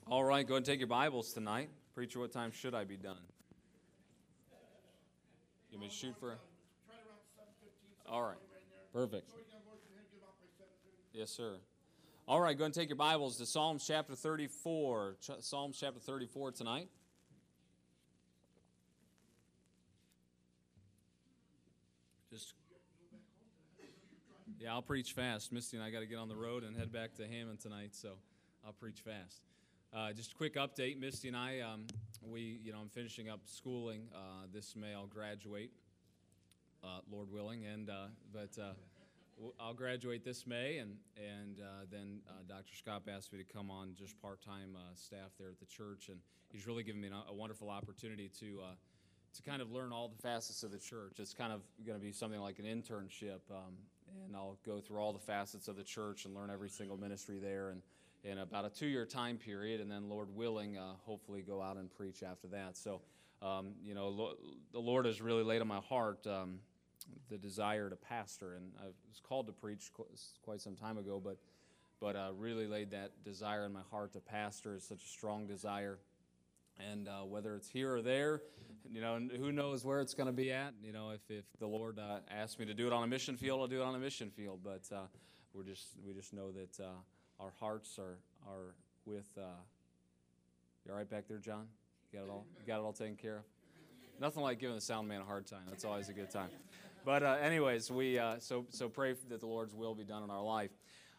All right, go ahead and take your Bibles tonight. Preacher, what time should I be done? You may shoot for... All right, perfect. Yes, sir. All right, go ahead and take your Bibles to Psalms chapter 34. Psalms chapter 34 tonight. Yeah, I'll preach fast. Misty and I got to get on the road and head back to Hammond tonight, so I'll preach fast. Just a quick update. Misty and I, I'm finishing up schooling this May. I'll graduate, Lord willing, I'll graduate this May, and then Dr. Scott asked me to come on just part-time staff there at the church, and he's really given me a wonderful opportunity to kind of learn all the facets of the church. It's kind of going to be something like an internship, and I'll go through all the facets of the church and learn every single ministry there, and in about a 2-year time period, and then, Lord willing, hopefully go out and preach after that. So, the Lord has really laid on my heart the desire to pastor, and I was called to preach quite some time ago, but really laid that desire in my heart to pastor. Is such a strong desire, and whether it's here or there, and who knows where it's going to be at. If the Lord asks me to do it on a mission field, I'll do it on a mission field. But we just know that our hearts are with. You all right back there, John? You got it all taken care of. Nothing like giving the sound man a hard time. That's always a good time. But anyways, we so pray that the Lord's will be done in our life.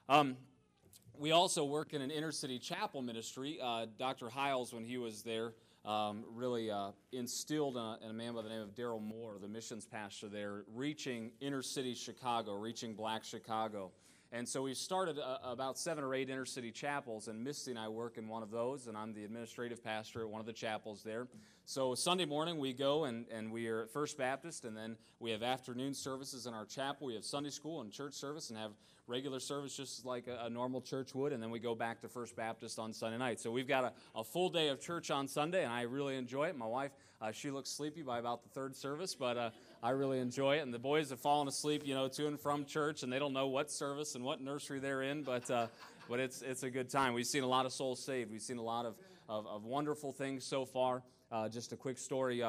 We also work in an inner city chapel ministry. Dr. Hiles, when he was there, really instilled in a man by the name of Daryl Moore, the missions pastor there, reaching inner city Chicago, reaching black Chicago. And so we started about 7 or 8 inner city chapels, and Misty and I work in one of those, and I'm the administrative pastor at one of the chapels there. So Sunday morning we go and we are at First Baptist, and then we have afternoon services in our chapel. We have Sunday school and church service and have regular service just like a normal church would, and then we go back to First Baptist on Sunday night. So we've got a full day of church on Sunday, and I really enjoy it. My wife, she looks sleepy by about the 3rd service, but I really enjoy it. And the boys have fallen asleep, to and from church, and they don't know what service and what nursery they're in, but it's a good time. We've seen a lot of souls saved. We've seen a lot of wonderful things so far. Just a quick story.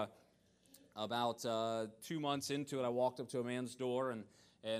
About 2 months into it, I walked up to a man's door, and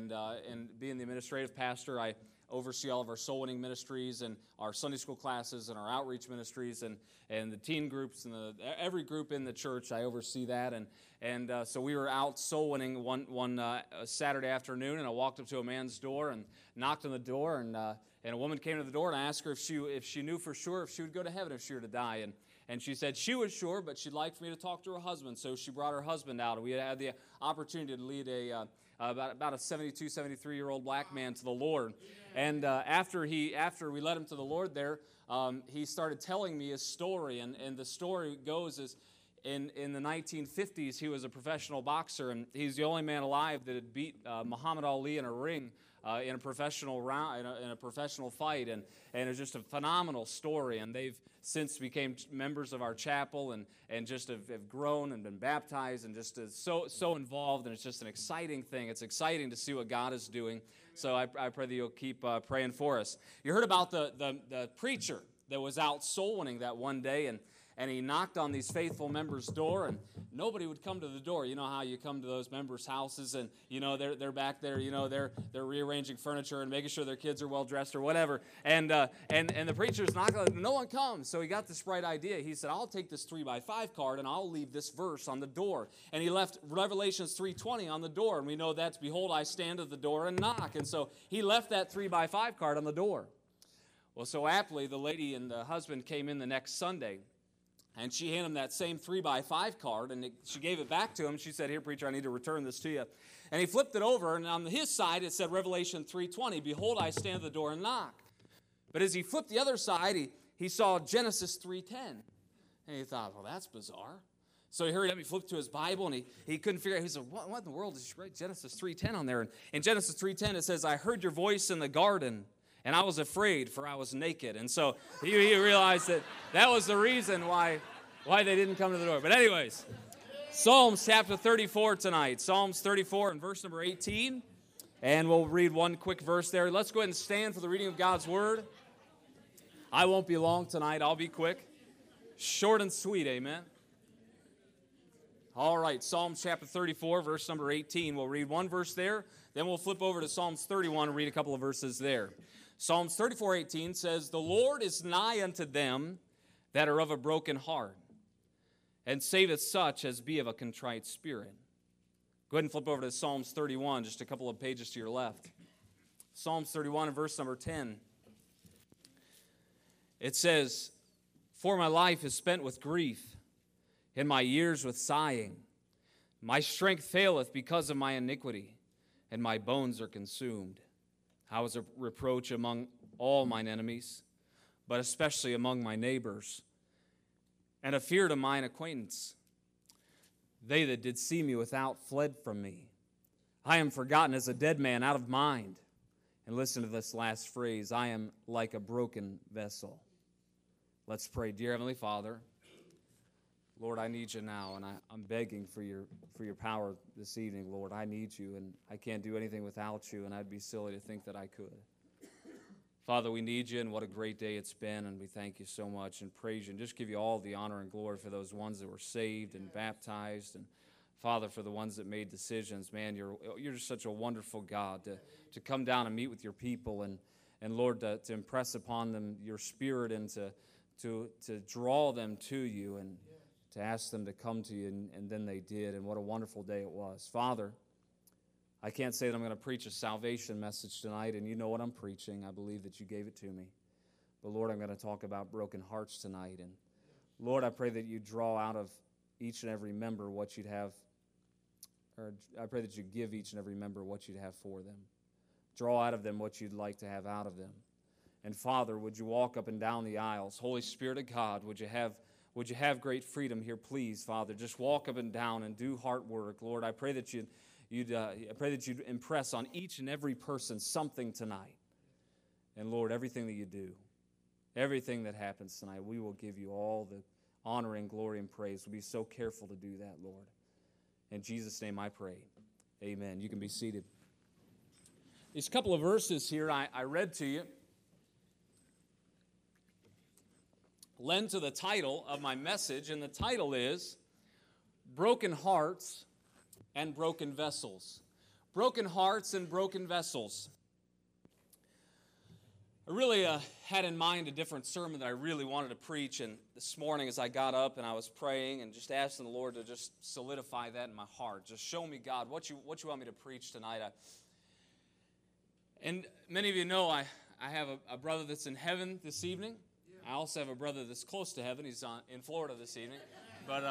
being the administrative pastor, I oversee all of our soul winning ministries and our Sunday school classes and our outreach ministries and the teen groups and every group in the church. I oversee that, and so we were out soul winning one Saturday afternoon, and I walked up to a man's door and knocked on the door, and a woman came to the door, and I asked her if she knew for sure if she would go to heaven if she were to die, and she said she was sure, but she'd like for me to talk to her husband. So she brought her husband out, and we had the opportunity to lead about a 72, 73-year-old black man to the Lord. And after we led him to the Lord there, he started telling me his story. And the story goes is in the 1950s, he was a professional boxer, and he's the only man alive that had beat Muhammad Ali in a ring. In a professional round, in a professional fight, and it's just a phenomenal story. And they've since became members of our chapel, and just have grown and been baptized, and just so involved. And it's just an exciting thing. It's exciting to see what God is doing. So I pray that you'll keep praying for us. You heard about the preacher that was out soul winning that one day, and he knocked on these faithful members' door, and nobody would come to the door. You know how you come to those members' houses, and they're back there, they're rearranging furniture and making sure their kids are well dressed or whatever. And the preacher's knocking, no one comes. So he got this bright idea. He said, I'll take this 3x5 card and I'll leave this verse on the door. And he left Revelations 3:20 on the door, and we know that's, behold, I stand at the door and knock. And so he left that 3x5 card on the door. Well, so aptly, the lady and the husband came in the next Sunday, and she handed him that same 3x5 card, and she gave it back to him. She said, here, preacher, I need to return this to you. And he flipped it over, and on his side, it said Revelation 3:20, behold, I stand at the door and knock. But as he flipped the other side, he saw Genesis 3:10. And he thought, well, that's bizarre. So he hurried up, he flipped to his Bible, and he couldn't figure out. He said, what in the world did she write Genesis 3:10 on there? And in Genesis 3:10, it says, I heard your voice in the garden, and I was afraid, for I was naked. And so he realized that was the reason why they didn't come to the door. But anyways, Psalms chapter 34 tonight. Psalms 34 and verse number 18. And we'll read one quick verse there. Let's go ahead and stand for the reading of God's word. I won't be long tonight. I'll be quick. Short and sweet, amen. All right, Psalm chapter 34, verse number 18. We'll read one verse there, then we'll flip over to Psalms 31 and read a couple of verses there. Psalms 34:18 says, "The Lord is nigh unto them that are of a broken heart, and saveth such as be of a contrite spirit." Go ahead and flip over to Psalms 31, just a couple of pages to your left. Psalms 31 and verse number 10. It says, "For my life is spent with grief, and my years with sighing. My strength faileth because of my iniquity, and my bones are consumed. I was a reproach among all mine enemies, but especially among my neighbors, and a fear to mine acquaintance. They that did see me without fled from me. I am forgotten as a dead man out of mind." And listen to this last phrase, "I am like a broken vessel." Let's pray. Dear Heavenly Father, Lord, I need you now, and I'm begging for your power this evening, Lord. I need you, and I can't do anything without you, and I'd be silly to think that I could. Father, we need you, and what a great day it's been, and we thank you so much and praise you, and just give you all the honor and glory for those ones that were saved and baptized, and Father, for the ones that made decisions. Man, you're just such a wonderful God to come down and meet with your people, and Lord, to impress upon them your spirit and to draw them to you and to ask them to come to you, and then they did, and what a wonderful day it was. Father, I can't say that I'm going to preach a salvation message tonight, and you know what I'm preaching. I believe that you gave it to me. But Lord, I'm going to talk about broken hearts tonight, and Lord, I pray that you draw out of each and every member what you'd have, or I pray that you give each and every member what you'd have for them. Draw out of them what you'd like to have out of them. And Father, would you walk up and down the aisles? Holy Spirit of God, would you have great freedom here, please, Father? Just walk up and down and do heart work, Lord. I pray that you'd impress on each and every person something tonight. And Lord, everything that you do, everything that happens tonight, we will give you all the honor and glory and praise. We'll be so careful to do that, Lord. In Jesus' name I pray. Amen. You can be seated. These couple of verses here I read to you lend to the title of my message, and the title is Broken Hearts and Broken Vessels. Broken Hearts and Broken Vessels. I really had in mind a different sermon that I really wanted to preach, and this morning as I got up and I was praying and just asking the Lord to just solidify that in my heart. Just show me, God, what you want me to preach tonight. And many of you know I have a brother that's in heaven this evening. I also have a brother that's close to heaven. He's in Florida this evening. But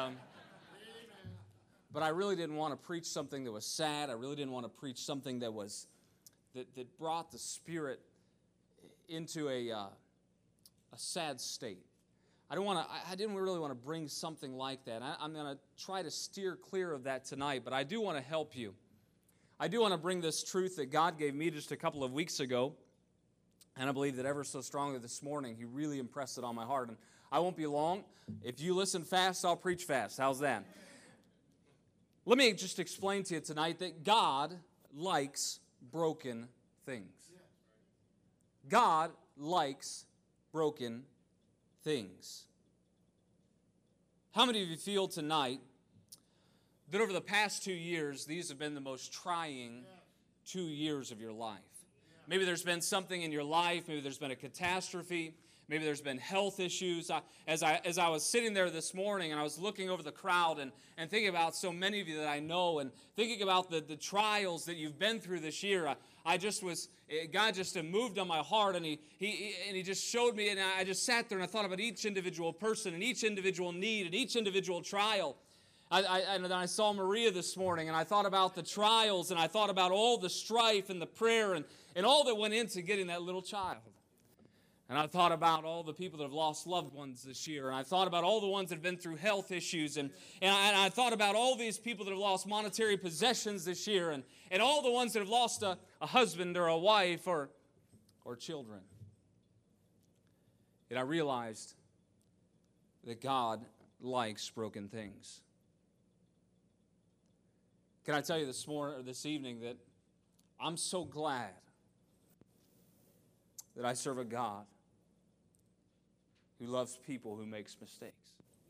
I really didn't want to preach something that was sad. I really didn't want to preach something that brought the spirit into a sad state. I didn't really want to bring something like that. I'm going to try to steer clear of that tonight, but I do want to help you. I do want to bring this truth that God gave me just a couple of weeks ago. And I believe that ever so strongly this morning, He really impressed it on my heart. And I won't be long. If you listen fast, I'll preach fast. How's that? Let me just explain to you tonight that God likes broken things. God likes broken things. How many of you feel tonight that over the past 2 years, these have been the most trying 2 years of your life? Maybe there's been something in your life. Maybe there's been a catastrophe. Maybe there's been health issues. As I was sitting there this morning and I was looking over the crowd and thinking about so many of you that I know and thinking about the trials that you've been through this year, God just moved on my heart, and he just showed me, and I just sat there and I thought about each individual person and each individual need and each individual trial. And then I saw Maria this morning, and I thought about the trials, and I thought about all the strife and the prayer and all that went into getting that little child. And I thought about all the people that have lost loved ones this year, and I thought about all the ones that have been through health issues, and I thought about all these people that have lost monetary possessions this year, and all the ones that have lost a husband or a wife or children. And I realized that God likes broken things. Can I tell you this evening that I'm so glad that I serve a God who loves people who makes mistakes.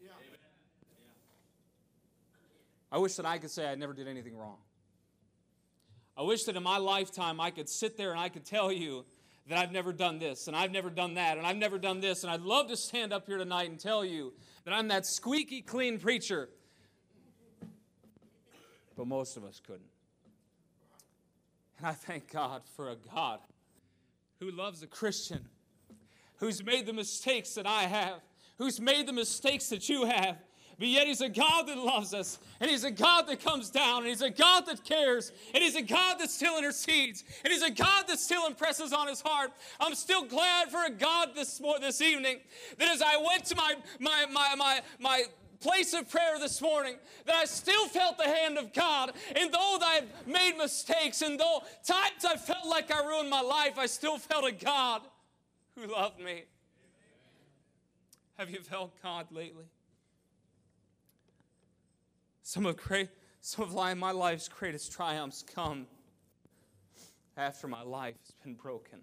I wish that I could say I never did anything wrong. I wish that in my lifetime I could sit there and I could tell you that I've never done this, and I've never done that, and I've never done this, and I'd love to stand up here tonight and tell you that I'm that squeaky clean preacher. But most of us couldn't. And I thank God for a God who loves a Christian, who's made the mistakes that I have, who's made the mistakes that you have, but yet He's a God that loves us, and He's a God that comes down, and He's a God that cares, and He's a God that still intercedes, and He's a God that still impresses on His heart. I'm still glad for a God this evening that as I went to my place of prayer this morning, that I still felt the hand of God, and though I've made mistakes, and though times I felt like I ruined my life, I still felt a God who loved me. Have you felt God lately? Some of my life's greatest triumphs come after my life has been broken.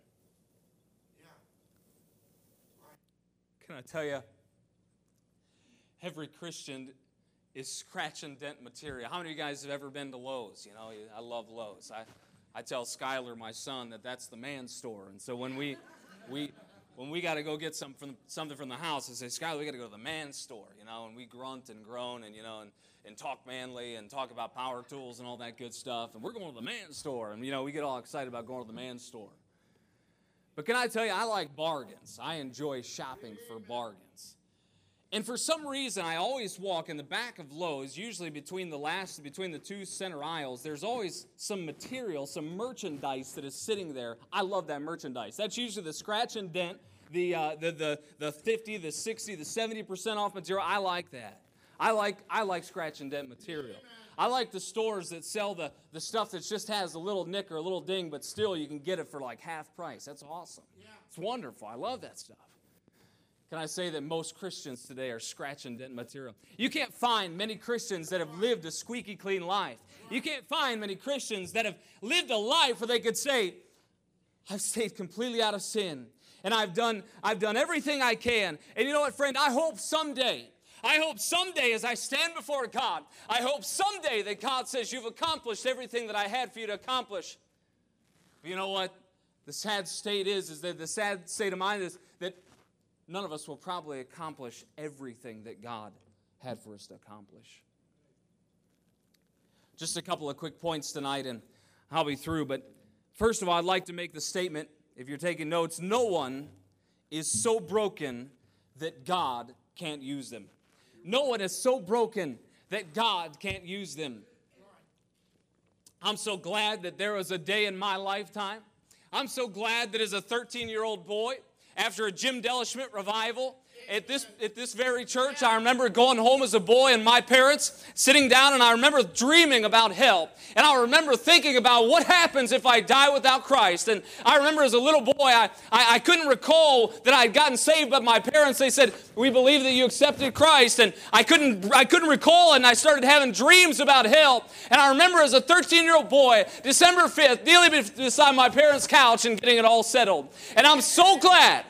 Can I tell you, every Christian is scratch and dent material. How many of you guys have ever been to Lowe's? You know, I love Lowe's. I tell Skyler, my son, that that's the man's store. And so when we got to go get something from the house, I say, Skyler, we got to go to the man's store, you know, and we grunt and groan and, you know, and talk manly and talk about power tools and all that good stuff. And we're going to the man's store. And, you know, we get all excited about going to the man's store. But can I tell you, I like bargains. I enjoy shopping for bargains. And for some reason, I always walk in the back of Lowe's, usually between the two center aisles. There's always some material, some merchandise that is sitting there. I love that merchandise. That's usually the scratch and dent, the 50, the 60, the 70% off material. I like that. I like scratch and dent material. I like the stores that sell the stuff that just has a little nick or a little ding, but still you can get it for like half price. That's awesome. It's wonderful. I love that stuff. Can I say that most Christians today are scratch and dent material? You can't find many Christians that have lived a squeaky clean life. You can't find many Christians that have lived a life where they could say, I've stayed completely out of sin, and I've done everything I can. And you know what, friend? I hope someday as I stand before God, I hope someday that God says, you've accomplished everything that I had for you to accomplish. But you know what? The sad state is that the sad state of mind is that none of us will probably accomplish everything that God had for us to accomplish. Just a couple of quick points tonight, and I'll be through. But first of all, I'd like to make the statement, if you're taking notes, no one is so broken that God can't use them. No one is so broken that God can't use them. I'm so glad that there was a day in my lifetime. I'm so glad that as a 13-year-old boy, after a Jim Delishmit revival at this very church, I remember going home as a boy and my parents sitting down, and I remember dreaming about hell. And I remember thinking about what happens if I die without Christ. And I remember as a little boy, I couldn't recall that I had gotten saved, but my parents, they said, we believe that you accepted Christ. And I couldn't recall, and I started having dreams about hell. And I remember as a 13-year-old boy, December 5th, kneeling beside my parents' couch and getting it all settled. And I'm so glad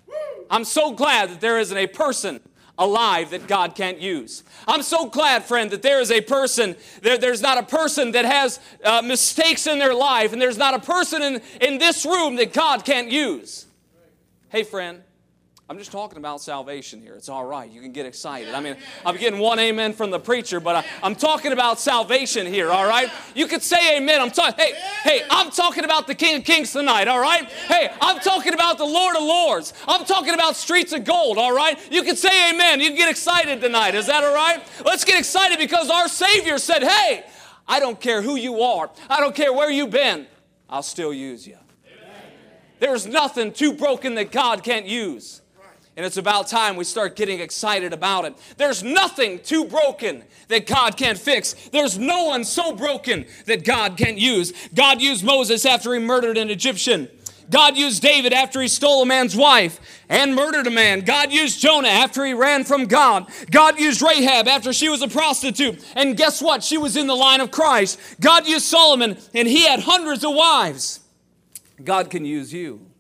that there isn't a person alive that God can't use. I'm so glad, friend, that there is a person, there's not a person that has mistakes in their life, and there's not a person in this room that God can't use. Hey, friend, I'm just talking about salvation here. It's all right. You can get excited. I mean, I'm getting one amen from the preacher, but I'm talking about salvation here, all right? You could say amen. I'm talking about the King of Kings tonight, all right? Hey, I'm talking about the Lord of Lords. I'm talking about streets of gold, all right? You can say amen. You can get excited tonight. Is that all right? Let's get excited because our Savior said, hey, I don't care who you are. I don't care where you've been. I'll still use you. There's nothing too broken that God can't use. And it's about time we start getting excited about it. There's nothing too broken that God can't fix. There's no one so broken that God can't use. God used Moses after he murdered an Egyptian. God used David after he stole a man's wife and murdered a man. God used Jonah after he ran from God. God used Rahab after she was a prostitute. And guess what? She was in the line of Christ. God used Solomon, and he had hundreds of wives. God can use you.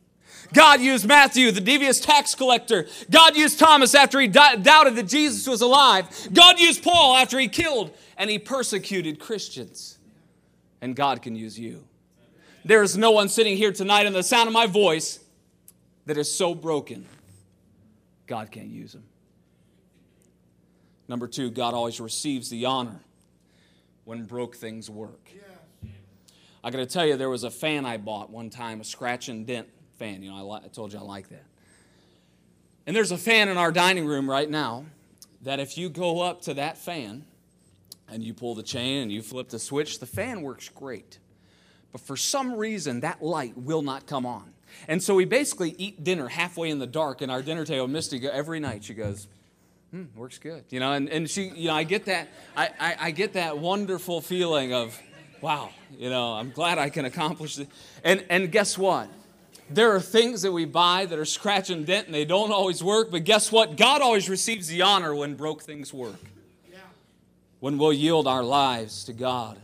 God used Matthew, the devious tax collector. God used Thomas after he doubted that Jesus was alive. God used Paul after he killed and he persecuted Christians. And God can use you. There is no one sitting here tonight in the sound of my voice that is so broken, God can't use him. Number 2, God always receives the honor when broke things work. I got to tell you, there was a fan I bought one time, a scratch and dent fan. You know, I told you I like that. And there's a fan in our dining room right now that if you go up to that fan and you pull the chain and you flip the switch, the fan works great. But for some reason, that light will not come on. And so we basically eat dinner halfway in the dark in our dinner table. Misty, every night she goes, works good. You know, and she, you know, I get that, I get that wonderful feeling of, wow, you know, I'm glad I can accomplish it. And guess what? There are things that we buy that are scratch and dent and they don't always work, but guess what? God always receives the honor when broke things work. Yeah. When we'll yield our lives to God,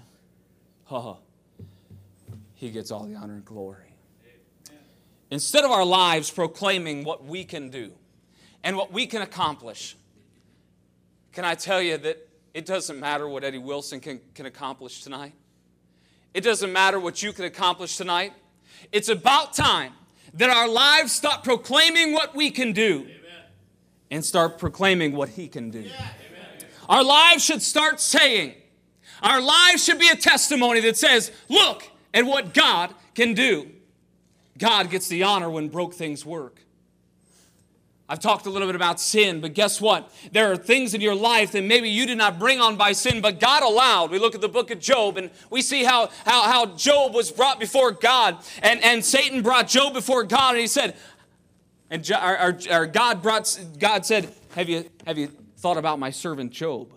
He gets all the honor and glory. Amen. Instead of our lives proclaiming what we can do and what we can accomplish, can I tell you that it doesn't matter what Eddie Wilson can accomplish tonight? It doesn't matter what you can accomplish tonight. It's about time that our lives stop proclaiming what we can do and start proclaiming what He can do. Our lives should start saying, our lives should be a testimony that says, look at what God can do. God gets the honor when broke things work. I've talked a little bit about sin, but guess what? There are things in your life that maybe you did not bring on by sin, but God allowed. We look at the book of Job, and we see how Job was brought before God, and Satan brought Job before God, and he said, and God said, have you thought about my servant Job?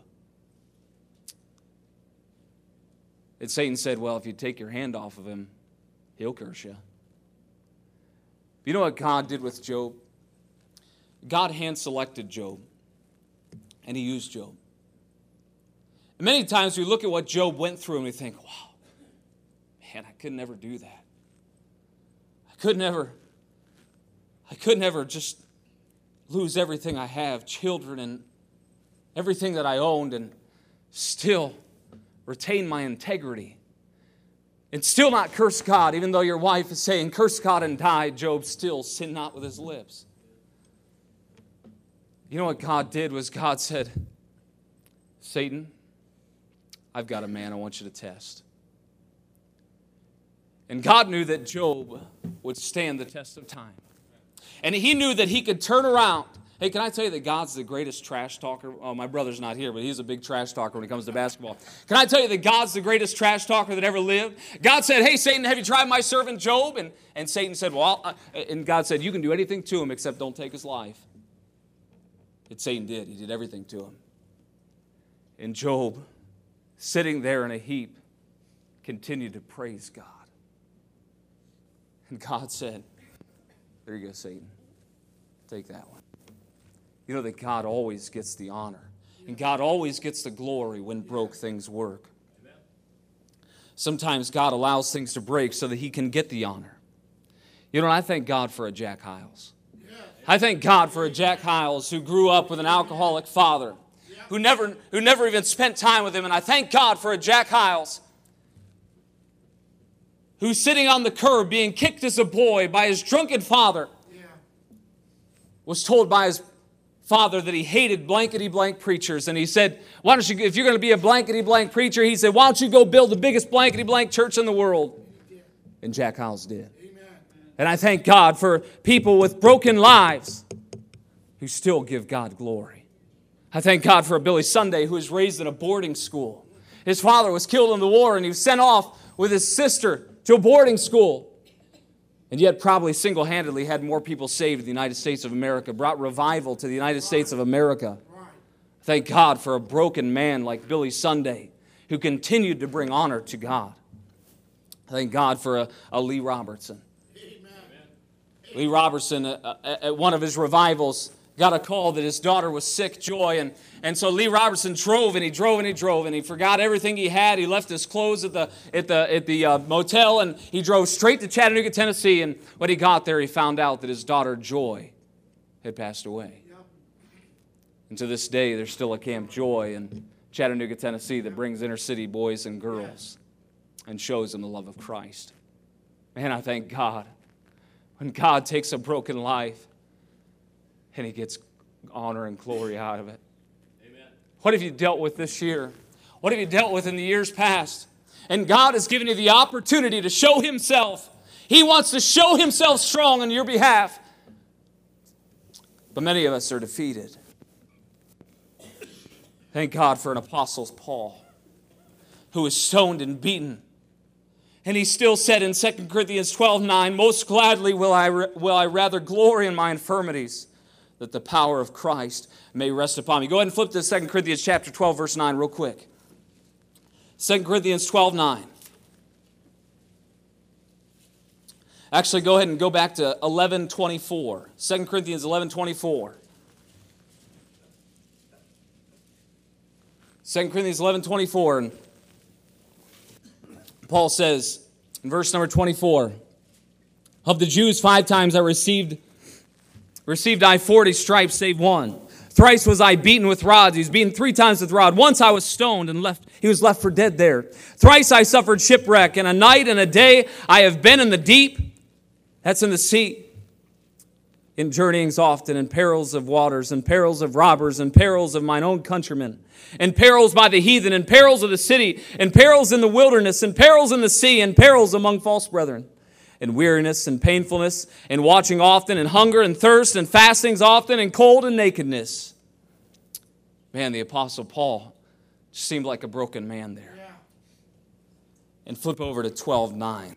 And Satan said, well, if you take your hand off of him, he'll curse you. You know what God did with Job? God hand-selected Job, and He used Job. And many times we look at what Job went through and we think, wow, man, I could never do that. I could never just lose everything I have, children and everything that I owned, and still retain my integrity. And still not curse God, even though your wife is saying, curse God and die, Job still sinned not with his lips. You know what God did was God said, Satan, I've got a man I want you to test. And God knew that Job would stand the test of time. And He knew that he could turn around. Hey, can I tell you that God's the greatest trash talker? Oh, my brother's not here, but he's a big trash talker when it comes to basketball. Can I tell you that God's the greatest trash talker that ever lived? God said, hey, Satan, have you tried my servant Job? And Satan said, well, and God said, you can do anything to him except don't take his life. And Satan did. He did everything to him. And Job, sitting there in a heap, continued to praise God. And God said, there you go, Satan. Take that one. You know that God always gets the honor. And God always gets the glory when broke things work. Sometimes God allows things to break so that He can get the honor. You know, I thank God for a Jack Hiles. I thank God for a Jack Hiles who grew up with an alcoholic father, who never even spent time with him. And I thank God for a Jack Hiles who's sitting on the curb being kicked as a boy by his drunken father, was told by his father that he hated blankety-blank preachers. And he said, why don't you, if you're going to be a blankety-blank preacher, he said, why don't you go build the biggest blankety-blank church in the world? And Jack Hiles did. And I thank God for people with broken lives who still give God glory. I thank God for a Billy Sunday who was raised in a boarding school. His father was killed in the war and he was sent off with his sister to a boarding school. And yet probably single-handedly had more people saved in the United States of America, brought revival to the United States of America. Thank God for a broken man like Billy Sunday who continued to bring honor to God. Thank God for a Lee Robertson. Lee Robertson, at one of his revivals, got a call that his daughter was sick, Joy, and so Lee Robertson drove, and he drove, and he drove, and he forgot everything he had. He left his clothes at the motel, and he drove straight to Chattanooga, Tennessee, and when he got there, he found out that his daughter, Joy, had passed away. And to this day, there's still a Camp Joy in Chattanooga, Tennessee that brings inner city boys and girls and shows them the love of Christ. Man, I thank God. When God takes a broken life and He gets honor and glory out of it. Amen. What have you dealt with this year? What have you dealt with in the years past? And God has given you the opportunity to show Himself. He wants to show Himself strong on your behalf. But many of us are defeated. Thank God for an Apostle Paul, who was stoned and beaten. And he still said in 2 Corinthians 12:9, most gladly will I rather glory in my infirmities, that the power of Christ may rest upon me. Go ahead and flip to 2 Corinthians chapter 12, verse 9 real quick. 2 Corinthians 12:9. Actually, go ahead and go back to 11:24. 2 Corinthians 11:24. 2 Corinthians 11:24, and Paul says in verse number 24, of the Jews 5 times I received I 40 stripes save one. Thrice was I beaten with rods. He was beaten 3 times with rod. Once I was stoned and he was left for dead there. Thrice I suffered shipwreck, and a night and a day I have been in the deep. That's in the sea. In journeyings often, in perils of waters, in perils of robbers, in perils of mine own countrymen, in perils by the heathen, in perils of the city, in perils in the wilderness, in perils in the sea, in perils among false brethren, in weariness and painfulness, in watching often, in hunger and thirst, and fastings often, in cold and nakedness. Man, the Apostle Paul just seemed like a broken man there. Yeah. And flip over to 12:9.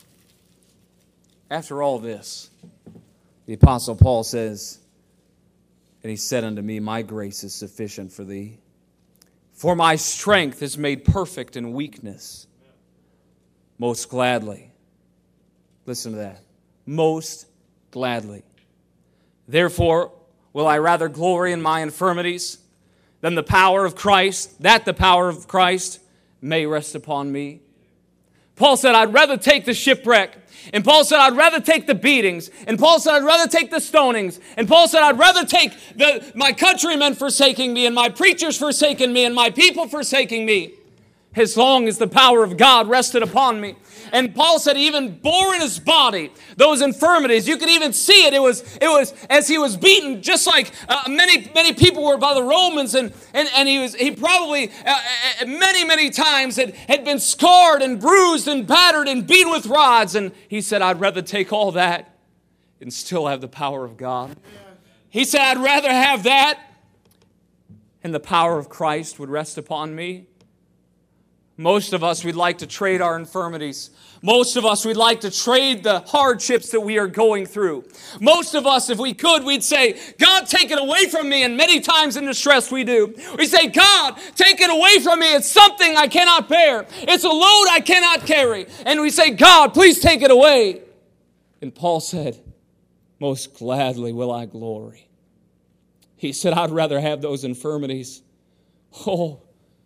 After all this, the Apostle Paul says, and he said unto me, my grace is sufficient for thee, for my strength is made perfect in weakness. Most gladly. Listen to that. Most gladly. Therefore will I rather glory in my infirmities than the power of Christ, that the power of Christ may rest upon me. Paul said, I'd rather take the shipwreck. And Paul said, I'd rather take the beatings. And Paul said, I'd rather take the stonings. And Paul said, I'd rather take my countrymen forsaking me, and my preachers forsaking me, and my people forsaking me, as long as the power of God rested upon me. And Paul said he even bore in his body those infirmities. You could even see it. It was as he was beaten, just like many people were by the Romans, and he probably many times had been scarred and bruised and battered and beaten with rods. And he said, I'd rather take all that and still have the power of God. He said, I'd rather have that, and the power of Christ would rest upon me. Most of us, we'd like to trade our infirmities. Most of us, we'd like to trade the hardships that we are going through. Most of us, if we could, we'd say, God, take it away from me. And many times in distress we do. We say, God, take it away from me. It's something I cannot bear. It's a load I cannot carry. And we say, God, please take it away. And Paul said, most gladly will I glory. He said, I'd rather have those infirmities. Oh,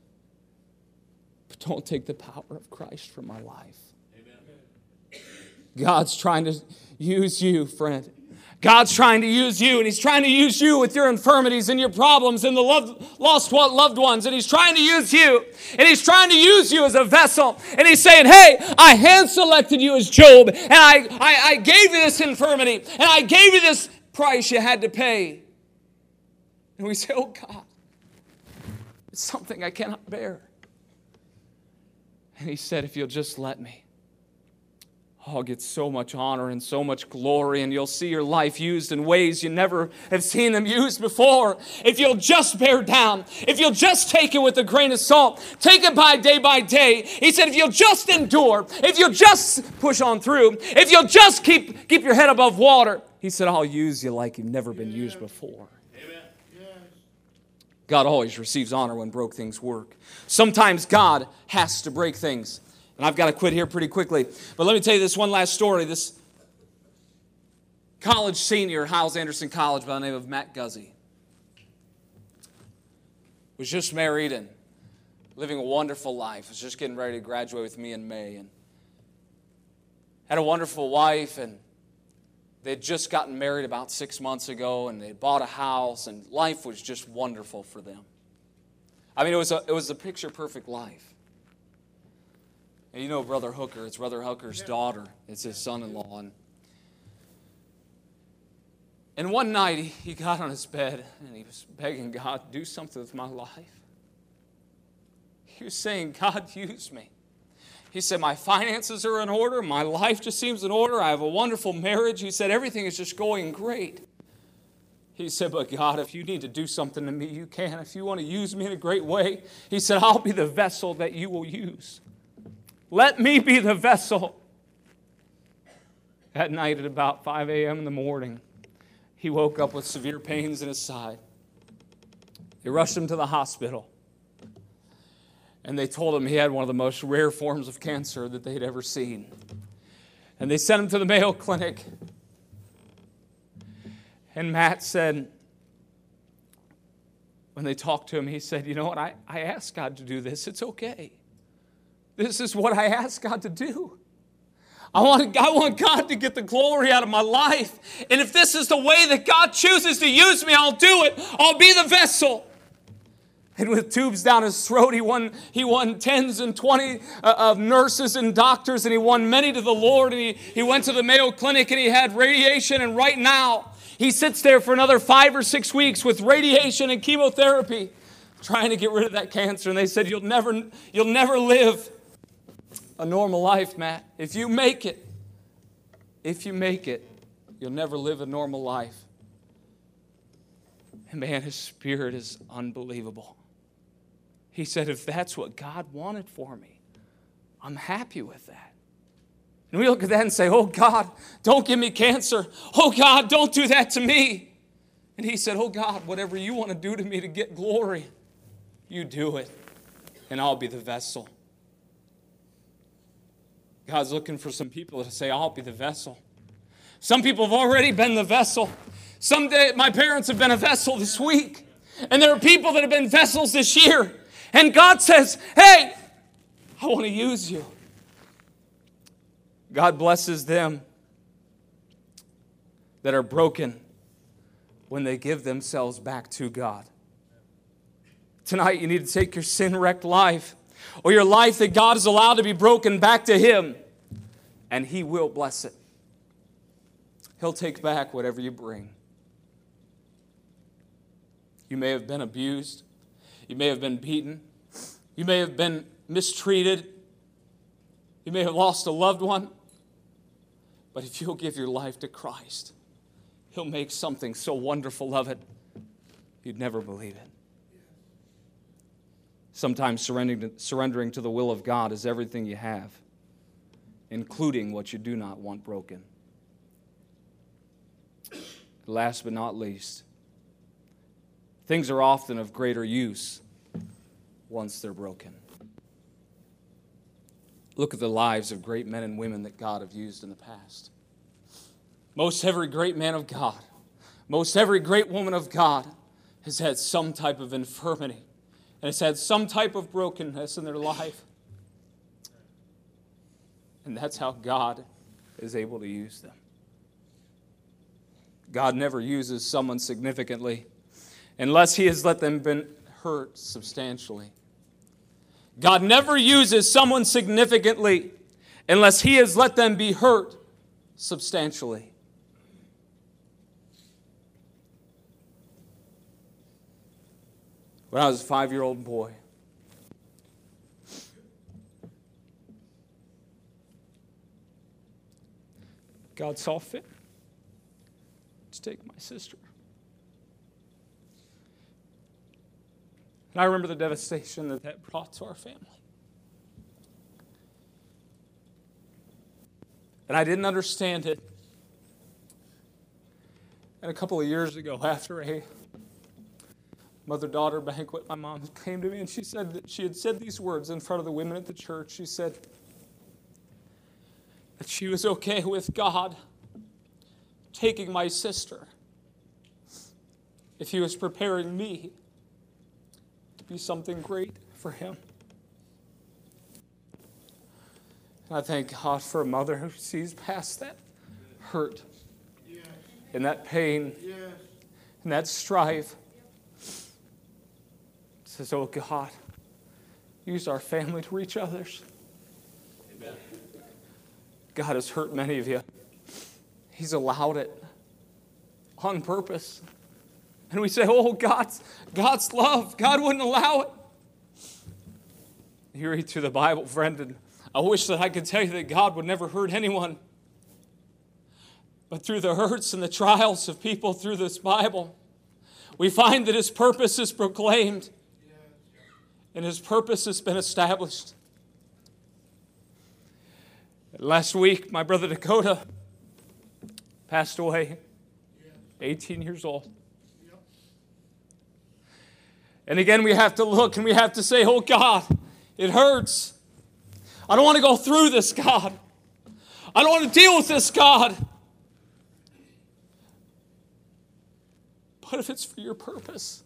don't take the power of Christ from my life. Amen. God's trying to use you, friend. God's trying to use you, and He's trying to use you with your infirmities and your problems and the lost loved ones, and He's trying to use you, and He's trying to use you as a vessel, and He's saying, hey, I hand-selected you as Job, and I gave you this infirmity, and I gave you this price you had to pay. And we say, oh God, it's something I cannot bear. And He said, if you'll just let me, I'll get so much honor and so much glory, and you'll see your life used in ways you never have seen them used before. If you'll just bear down, if you'll just take it with a grain of salt, take it by day, He said, if you'll just endure, if you'll just push on through, if you'll just keep your head above water, He said, I'll use you like you've never been used before. God always receives honor when broke things work. Sometimes God has to break things. And I've got to quit here pretty quickly. But let me tell you this one last story. college senior at Hyles Anderson College by the name of Matt Guzzi. Was just married and living a wonderful life. Was just getting ready to graduate with me in May. And had a wonderful wife, and they had just gotten married about 6 months ago, and they bought a house, and life was just wonderful for them. I mean, it was a picture-perfect life. And you know Brother Hooker. It's Brother Hooker's daughter. It's his son-in-law. And one night, he got on his bed, and he was begging God, do something with my life. He was saying, God, use me. He said, my finances are in order. My life just seems in order. I have a wonderful marriage. He said, everything is just going great. He said, but God, if you need to do something to me, you can. If you want to use me in a great way, he said, I'll be the vessel that you will use. Let me be the vessel. That night at about 5 a.m. in the morning, he woke up with severe pains in his side. They rushed him to the hospital. And they told him he had one of the most rare forms of cancer that they'd ever seen. And they sent him to the Mayo Clinic. And Matt said, when they talked to him, he said, you know what, I asked God to do this. It's okay. This is what I asked God to do. I want God to get the glory out of my life. And if this is the way that God chooses to use me, I'll do it. I'll be the vessel. And with tubes down his throat, he won tens and 20 of nurses and doctors, and he won many to the Lord. And he went to the Mayo Clinic, and he had radiation. And right now, he sits there for another 5 or 6 weeks with radiation and chemotherapy, trying to get rid of that cancer. And they said, you'll never live a normal life, Matt. If you make it, you'll never live a normal life. And man, his spirit is unbelievable. He said, if that's what God wanted for me, I'm happy with that. And we look at that and say, oh God, don't give me cancer. Oh God, don't do that to me. And he said, oh God, whatever you want to do to me to get glory, you do it, and I'll be the vessel. God's looking for some people to say, I'll be the vessel. Some people have already been the vessel. Someday, my parents have been a vessel this week. And there are people that have been vessels this year. And God says, hey, I want to use you. God blesses them that are broken when they give themselves back to God. Tonight, you need to take your sin-wrecked life, or your life that God has allowed to be broken, back to Him, and He will bless it. He'll take back whatever you bring. You may have been abused. You may have been beaten. You may have been mistreated. You may have lost a loved one. But if you'll give your life to Christ, He'll make something so wonderful of it, you'd never believe it. Sometimes surrendering to the will of God is everything you have, including what you do not want broken. Last but not least, things are often of greater use once they're broken. Look at the lives of great men and women that God have used in the past. Most every great man of God, most every great woman of God has had some type of infirmity and has had some type of brokenness in their life. And that's how God is able to use them. God never uses someone significantly unless He has let them been hurt substantially. God never uses someone significantly unless He has let them be hurt substantially. When I was a 5-year-old boy, God saw fit to take my sister. And I remember the devastation that brought to our family. And I didn't understand it. And a couple of years ago, after a mother-daughter banquet, my mom came to me and she said that she had said these words in front of the women at the church. She said that she was okay with God taking my sister if He was preparing me to be something great for Him. And I thank God for a mother who sees past that hurt and that pain and that strife. Says, oh God, use our family to reach others. Amen. God has hurt many of you. He's allowed it on purpose. And we say, oh, God's love. God wouldn't allow it. You read through the Bible, friend, and I wish that I could tell you that God would never hurt anyone. But through the hurts and the trials of people through this Bible, we find that His purpose is proclaimed. And His purpose has been established. Last week, my brother Dakota passed away, 18 years old. And again, we have to look and we have to say, oh God, it hurts. I don't want to go through this, God. I don't want to deal with this, God. But if it's for your purpose,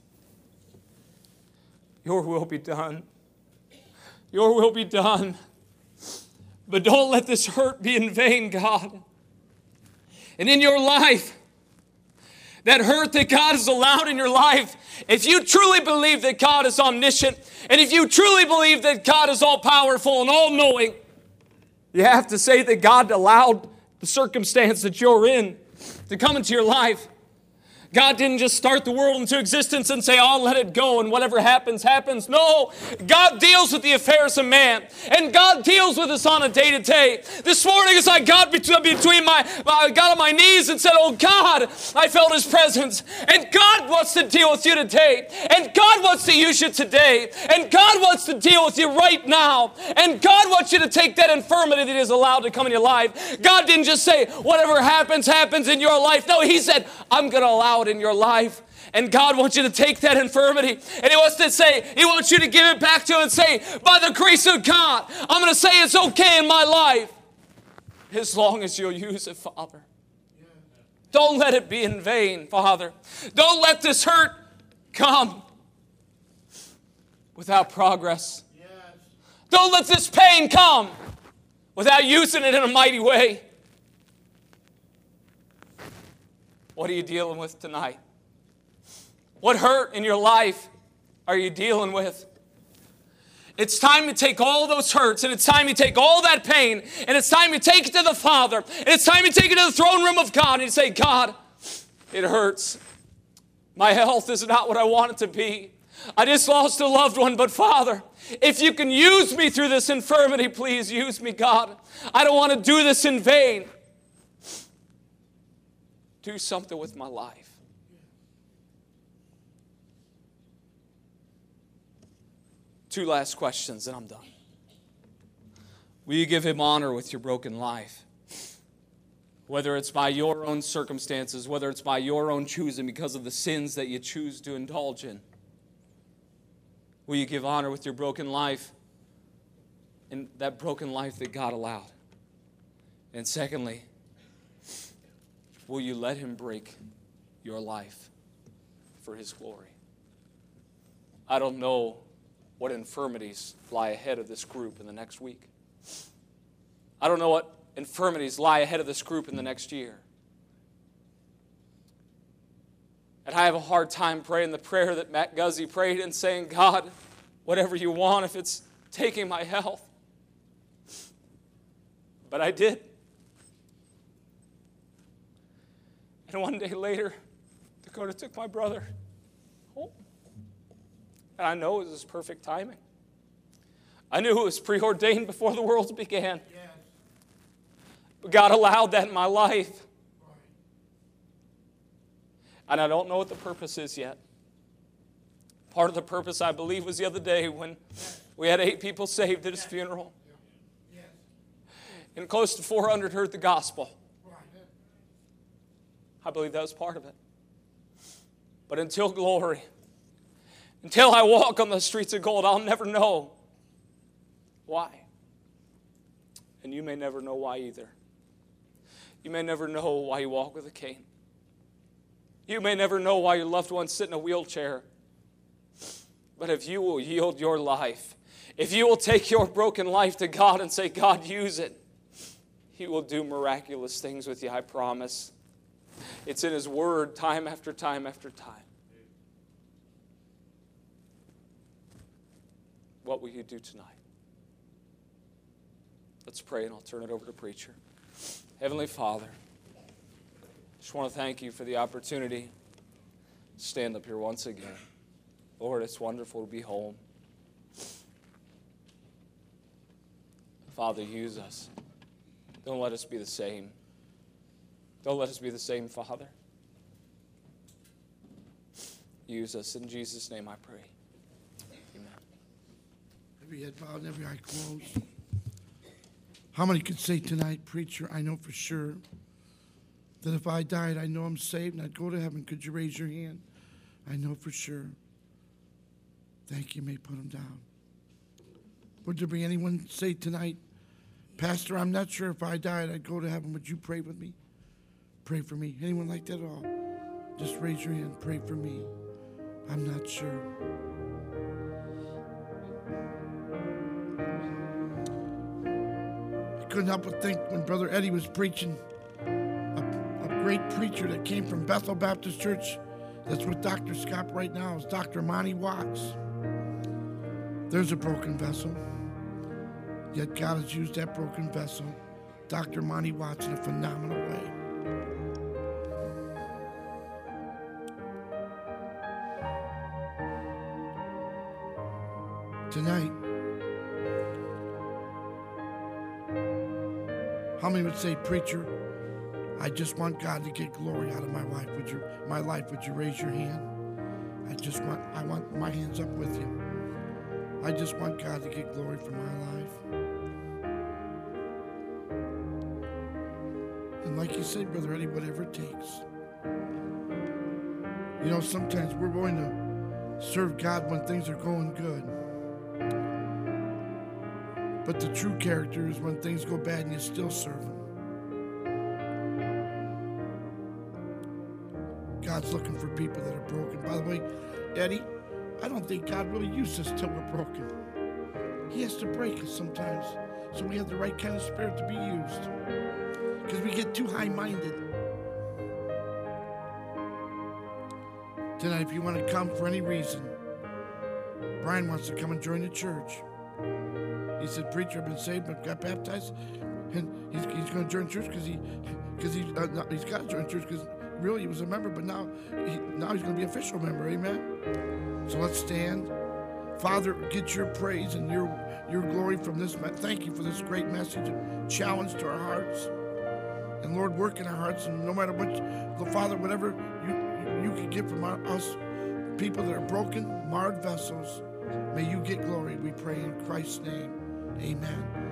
your will be done. Your will be done. But don't let this hurt be in vain, God. And in your life, that hurt that God has allowed in your life, if you truly believe that God is omniscient, and if you truly believe that God is all-powerful and all-knowing, you have to say that God allowed the circumstance that you're in to come into your life. God didn't just start the world into existence and say, I'll let it go and whatever happens, happens. No, God deals with the affairs of man. And God deals with us on a day-to-day. This morning as I got got on my knees and said, oh God, I felt His presence. And God wants to deal with you today. And God wants to use you today. And God wants to deal with you right now. And God wants you to take that infirmity that is allowed to come in your life. God didn't just say, whatever happens, happens in your life. No, He said, I'm going to allow it in your life. And God wants you to take that infirmity and He wants to say, He wants you to give it back to Him and say, by the grace of God, I'm going to say it's okay in my life as long as you'll use it, Father. Don't let it be in vain, Father. Don't let this hurt come without progress. Don't let this pain come without using it in a mighty way. What are you dealing with tonight? What hurt in your life are you dealing with? It's time to take all those hurts, and it's time to take all that pain, and it's time to take it to the Father, and it's time to take it to the throne room of God, and you say, God, it hurts. My health is not what I want it to be. I just lost a loved one, but Father, if you can use me through this infirmity, please use me, God. I don't want to do this in vain. Do something with my life. Two last questions and I'm done. Will you give Him honor with your broken life? Whether it's by your own circumstances, whether it's by your own choosing because of the sins that you choose to indulge in. Will you give honor with your broken life and that broken life that God allowed? And secondly, will you let Him break your life for His glory? I don't know what infirmities lie ahead of this group in the next week. I don't know what infirmities lie ahead of this group in the next year. And I have a hard time praying the prayer that Matt Guzzi prayed and saying, God, whatever you want, if it's taking my health. But I did. And one day later, Dakota took my brother home. And I know it was perfect timing. I knew it was preordained before the world began. Yes. But God allowed that in my life. Right. And I don't know what the purpose is yet. Part of the purpose, I believe, was the other day when we had 8 people saved at his funeral. Yes. And close to 400 heard the gospel. Right. I believe that was part of it. But until glory, until I walk on the streets of gold, I'll never know why. And you may never know why either. You may never know why you walk with a cane. You may never know why your loved ones sit in a wheelchair. But if you will yield your life, if you will take your broken life to God and say, God, use it, He will do miraculous things with you, I promise. It's in His Word time after time after time. What will you do tonight? Let's pray and I'll turn it over to preacher. Heavenly Father, just want to thank you for the opportunity to stand up here once again. Lord, it's wonderful to be home. Father, use us. Don't let us be the same. Don't let us be the same, Father. Use us. In Jesus' name I pray. Amen. Every head bowed and every eye closed. How many could say tonight, preacher, I know for sure that if I died, I know I'm saved and I'd go to heaven? Could you raise your hand? I know for sure. Thank you. You may put them down. Would there be anyone say tonight, Pastor, I'm not sure if I died, I'd go to heaven. Would you pray with me? Pray for me. Anyone like that at all? Just raise your hand. Pray for me. I'm not sure. I couldn't help but think when Brother Eddie was preaching, a great preacher that came from Bethel Baptist Church that's with Dr. Scott right now is Dr. Monty Watts. There's a broken vessel. Yet God has used that broken vessel, Dr. Monty Watts, in a phenomenal way. Tonight, how many would say, preacher, I just want God to get glory out of my life. Would you raise your hand? I want my hands up with you. I just want God to get glory from my life. And like you said, Brother Eddie, whatever it takes. You know, sometimes we're willing to serve God when things are going good. But the true character is when things go bad and you still serve Him. God's looking for people that are broken. By the way, Eddie, I don't think God really uses us till we're broken. He has to break us sometimes so we have the right kind of spirit to be used. Because we get too high-minded. Tonight, if you want to come for any reason, Brian wants to come and join the church. He said, preacher, I've been saved, but got baptized, and he's going to join church because he's got to join church because really he was a member, but now he's going to be an official member. Amen. So let's stand. Father, get your praise and your glory from this. Thank you for this great message, challenge to our hearts. And Lord, work in our hearts, and no matter what, Father, whatever you can give from us, people that are broken, marred vessels, may you get glory, we pray in Christ's name. Amen.